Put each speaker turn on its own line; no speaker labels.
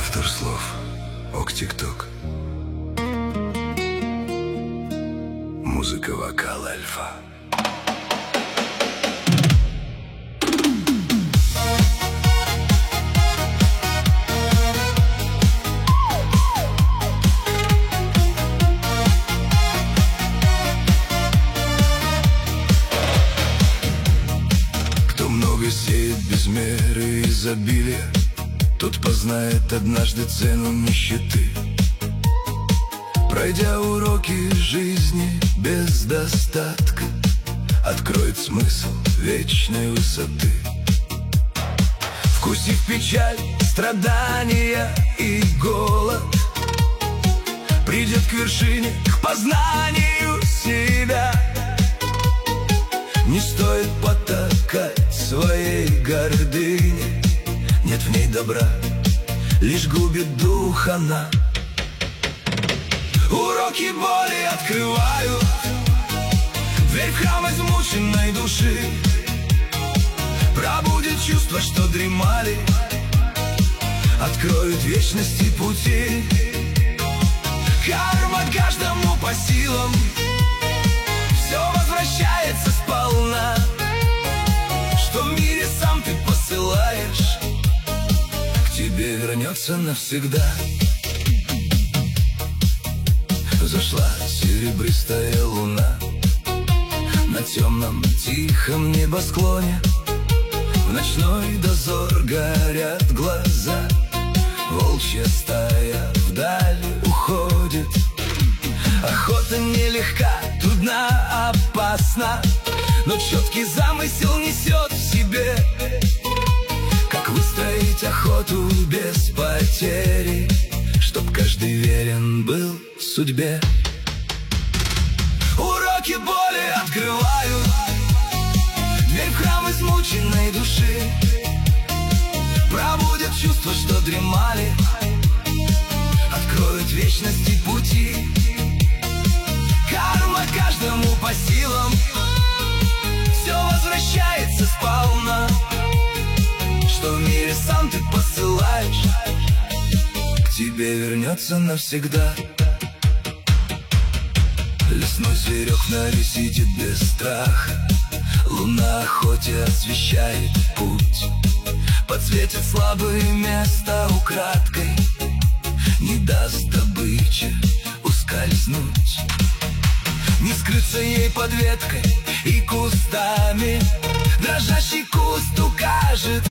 Автор слов ок-тик-ток. Музыка, вокал, альфа. Кто много сеет без меры и изобилия, тот познает однажды цену нищеты. Пройдя уроки жизни без достатка, откроет смысл вечной высоты. Вкусив печаль, страдания и голод, придет к вершине, к познанию себя. Не стоит потакать своей гордыне, нет в ней добра, лишь губит дух она. Уроки боли открывают дверь в храм измученной души. Пробудит чувства, что дремали, откроют вечности пути. Карма каждому по силам, все возвращается сполна. Что в мире сам ты посылаешь, к тебе вернется навсегда. Зашла серебристая луна на темном тихом небосклоне. В ночной дозор горят глаза, волчья стая вдаль уходит. Охота нелегка, трудна, опасна, но четкий замысел несет в себе. Как выстроить охоту без потери, чтоб каждый верен был судьбе. Уроки боли открывают дверь в храм измученной души. Пробудят чувства, что дремали, откроют вечности пути. Карма каждому по силам, все возвращается сполна. Что в мире сам ты посылаешь, к тебе вернется навсегда. Лесной зверек вновь сидит без страха, луна охоте освещает путь. Подсветит слабые места украдкой, не даст добыче ускользнуть. Не скрыться ей под веткой и кустами, дрожащий куст укажет